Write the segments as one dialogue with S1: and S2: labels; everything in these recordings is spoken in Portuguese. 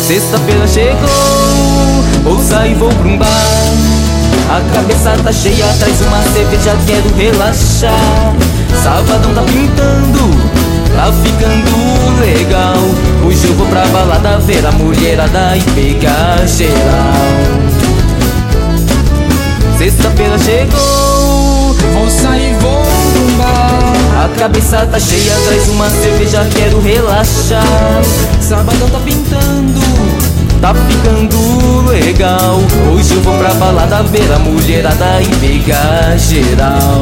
S1: Sexta-feira chegou, vou sair, vou pra um bar. A cabeça tá cheia, traz uma cerveja, quero relaxar. Sabadão tá pintando, tá ficando legal. Hoje eu vou pra balada ver a mulherada e pegar geral. Sexta-feira chegou,
S2: vou sair, vou pra um bar.
S1: a cabeça tá cheia, traz uma cerveja, quero relaxar.
S2: Sabadão tá pintando,
S1: tá ficando legal. Hoje eu vou pra balada ver a mulherada e pegar geral.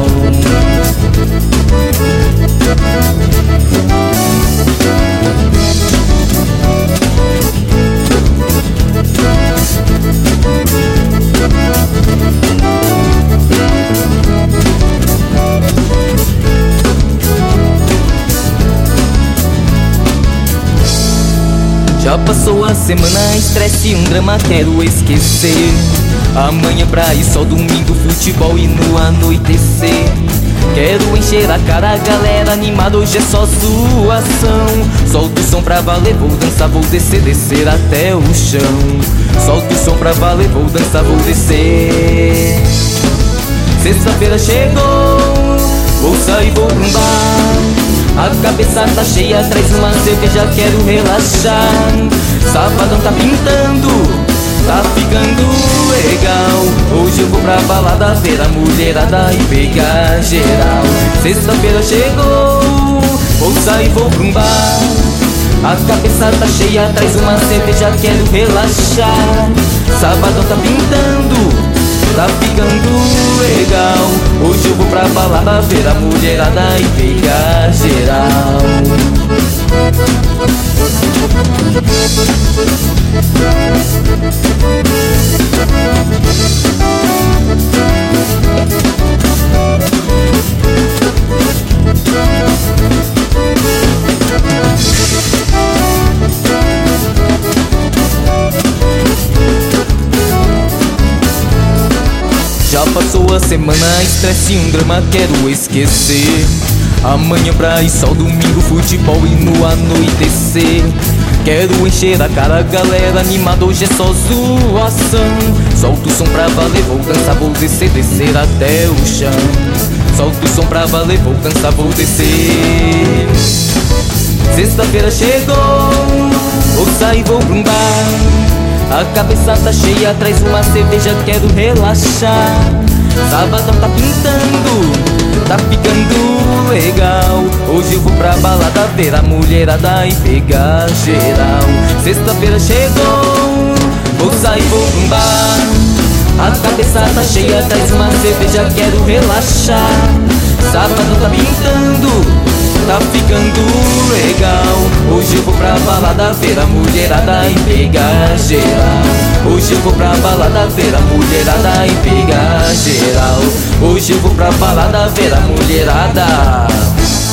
S1: Já passou a semana, estresse, um drama, quero esquecer. Amanhã praia, sol, domingo, futebol e no anoitecer. Quero encher a cara, galera animada, hoje é só zoação. Solta o som pra valer, vou dançar, vou descer, descer até o chão. Solta o som pra valer, vou dançar, vou descer. Sexta-feira chegou, vou sair, vou pra um bar. A cabeça tá cheia, traz uma cerveja, quero relaxar. Sabadão tá pintando, tá ficando legal. Hoje eu vou pra balada ver a mulherada e pegar geral. Sexta-feira chegou, vou sair, vou pra um bar. A cabeça tá cheia, traz uma cerveja, quero relaxar. Sabadão tá pintando, tá ficando legal. Hoje eu vou pra balada ver a mulherada e pegar geral. Já passou a semana, estresse, um drama, quero esquecer. Amanhã praia, sol, domingo, futebol e no anoitecer. Quero encher a cara, galera animada, hoje é só zoação. Solta o som pra valer, vou dançar, vou descer, descer até o chão. Solta o som pra valer, vou dançar, vou descer. Sexta-feira chegou, vou sair, vou pra um bar. A cabeça tá cheia, traz uma cerveja, quero relaxar. Sabadão tá pintando, tá ficando legal. Hoje eu vou pra balada ver a mulherada e pegar geral. Sexta-feira chegou, vou sair, vou pra um bar. A cabeça tá cheia, traz uma cerveja, quero relaxar. Sabadão tá pintando, tá ficando legal. Hoje eu vou pra balada ver a mulherada e pegar geral. Hoje eu vou pra balada ver a mulherada e pegar geral. Hoje eu vou pra balada ver a mulherada.